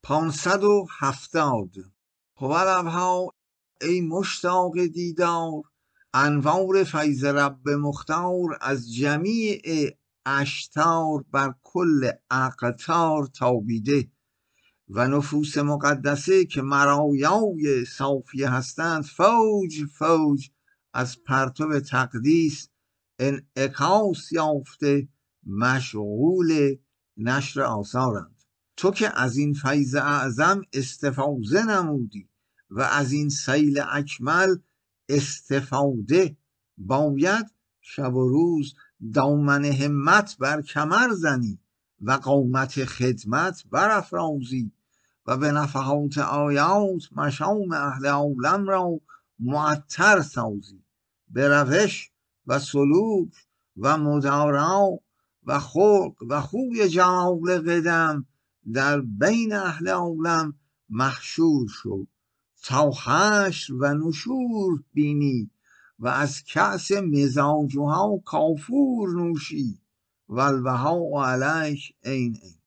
570 هوالبها ای مشتاق دیدار، انوار فیض رب مختار، از جمیع اشتار بر کل اقطار تابیده، و نفوس مقدسه که مرایای صافیه هستند فوج فوج از پرتو تقدیس انعکاس یافته مشغول نشر آثارند. تو که از این فیض اعظم استفاضه نمودی و از این سیل اکمل استفاده، باید شب و روز دامن همت بر کمر زنی و قامت خدمت برافرازی و به نفحات آیات مشام اهل عالم را معطر سازی، به روش و سلوک و مدارا و خلق و خوی جلال قدم در بین اهل عالم محشور شو تا حشر و نشور بینی و از کأس مزاجها کافور نوشی و البهاء علیک عین